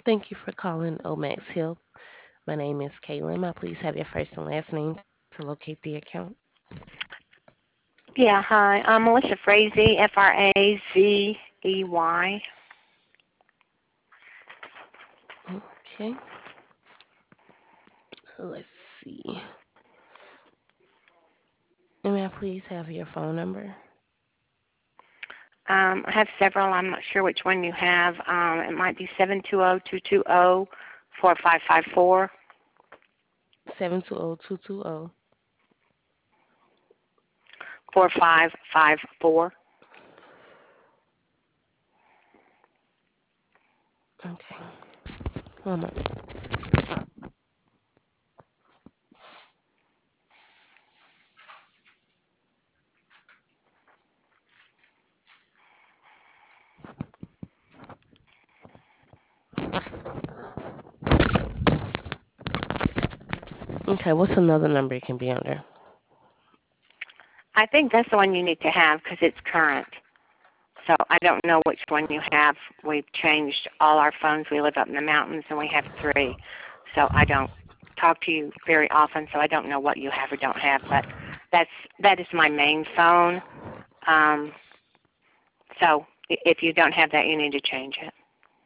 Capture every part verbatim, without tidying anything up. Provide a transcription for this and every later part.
Thank you for calling Omax Health. My name is Caitlin. May I please have your first and last name to locate the account? Yeah, hi. I'm Melissa Frazee, F R A Z E Y. Okay, let's see. And may I please have your phone number? Um, I have several. I'm not sure which one you have. Um, it might be seven two zero two two zero four five five four. seven two zero two two zero. four five five four. Okay, one moment. Okay, what's another number it can be under? I think that's the one you need to have because it's current. So I don't know which one you have. We've changed all our phones. We live up in the mountains and we have three. So I don't talk to you very often, so I don't know what you have or don't have. But that's that is my main phone. Um, so if you don't have that, you need to change it.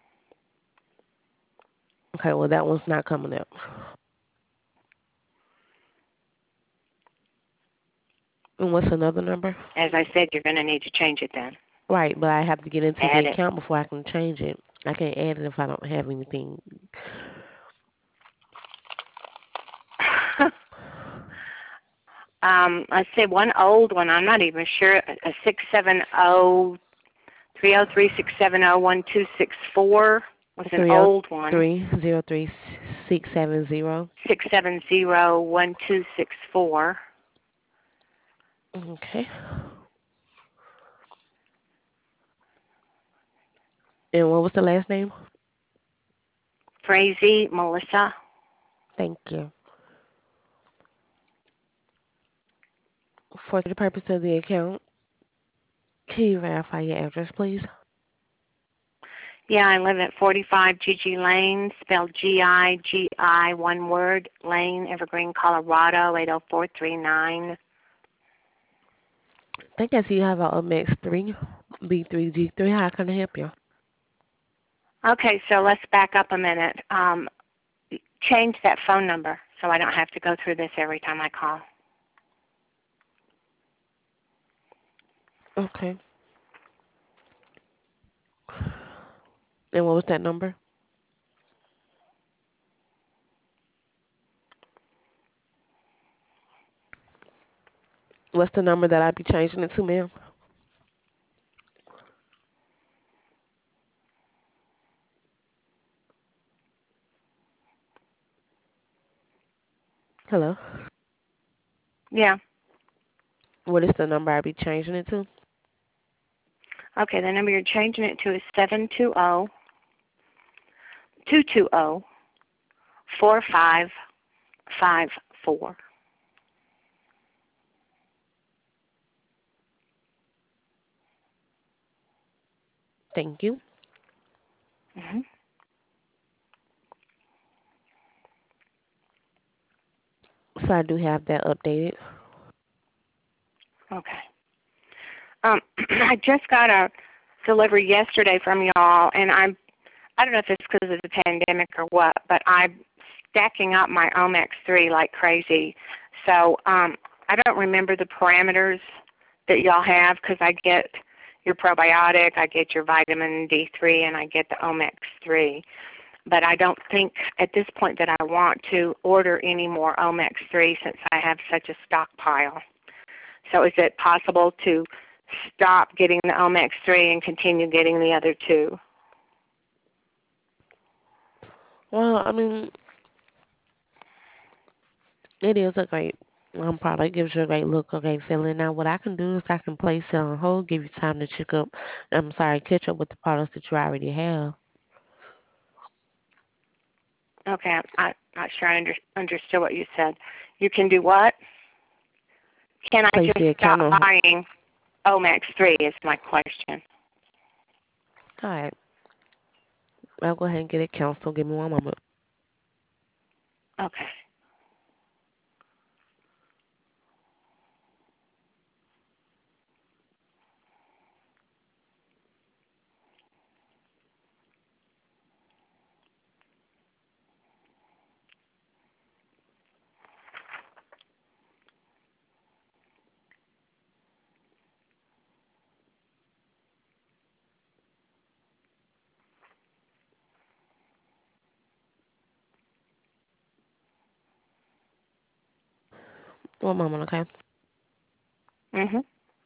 Okay, well, that one's not coming up. And what's another number? As I said, you're going to need to change it then. Right, but I have to get into the Add it. account before I can change it. I can't add it if I don't have anything. um, let's say one old one. I'm not even sure. A six seven zero three zero three six seven zero one two six four was an old one. three oh three zero three six seven zero. Six seven zero one two six four. Okay. And what was the last name? Frazee Melissa. Thank you. For the purpose of the account, can you verify your address, please? Yeah, I live at forty-five G G Lane, spelled G I G I, one word, Lane, Evergreen, Colorado, eight oh four three nine. I think I see you have a M X three, B three G three. How can I help you? Okay, so let's back up a minute. Um, change that phone number so I don't have to go through this every time I call. Okay. And what was that number? What's the number that I'd be changing it to, ma'am? Hello? Yeah. What is the number I'd be changing it to? Okay, the number you're changing it to is seven two zero two two zero four five five four. Thank you. Mm-hmm. So I do have that updated. Okay. Um, I just got a delivery yesterday from y'all, and I'm I don't know if it's because of the pandemic or what, but I'm stacking up my Omex three like crazy. So um, I don't remember the parameters that y'all have because I get your probiotic, I get your vitamin D three, and I get the Omex three. But I don't think at this point that I want to order any more Omex three since I have such a stockpile. So is it possible to stop getting the Omex three and continue getting the other two? Well, I mean, it is a great um, product. Gives you a great look, a great feeling. Now, what I can do is I can place it on hold, give you time to check up. I'm sorry, catch up with the products that you already have. Okay, I'm not, not sure I under, understood what you said. You can do what? Can I Place just the stop account on. buying Omex three is my question. All right. I'll go ahead and get it canceled. Give me one moment. Okay. One moment, okay? Mhm.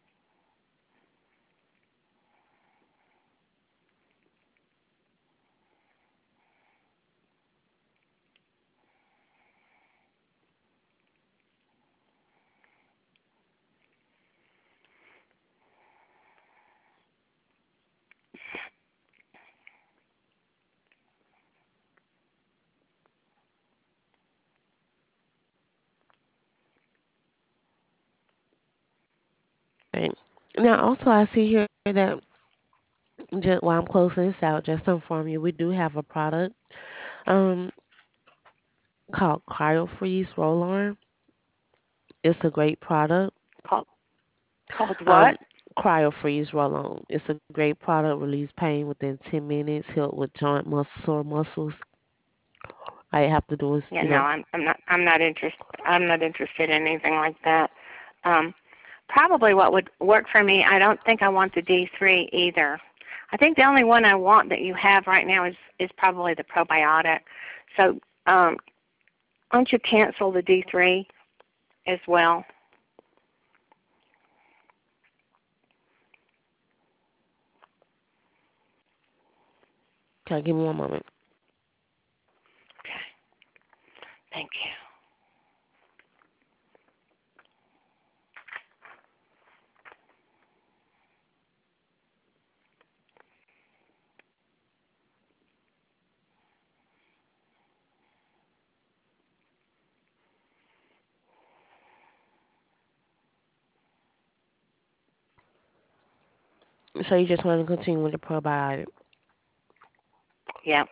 Right. Now, also, I see here that just while I'm closing this out, just to inform you, we do have a product um called CryoFreeze Roll On. It's a great product. Called called Um, what? CryoFreeze Roll On. It's a great product. Release pain within ten minutes. Help with joint muscle sore muscles. All you have to do is, Yeah, you no, know, I'm I'm not I'm not interested. I'm not interested in anything like that. Um, Probably what would work for me. I don't think I want the D three either. I think the only one I want that you have right now is is probably the probiotic. So, um, why don't you cancel the D three as well? okay, give me one moment. Okay. Thank you. So you just want to continue with the probiotic. Yeah.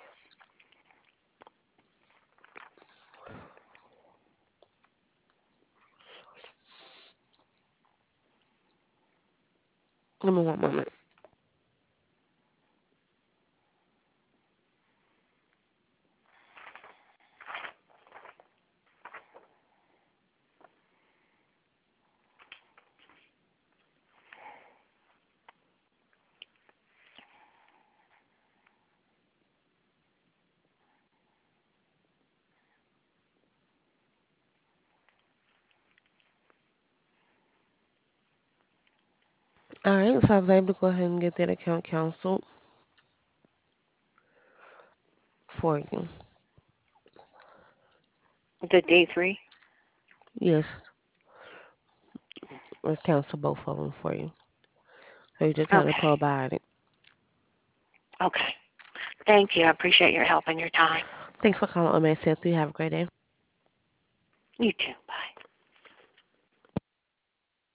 Give me one moment. All right, so I was able to go ahead and get that account canceled for you. The D three. Yes, let's cancel both of them for you. So you just have the Okay. probiotic. Okay. Thank you. I appreciate your help and your time. Thanks for calling, O M S. You have a great day. You too. Bye.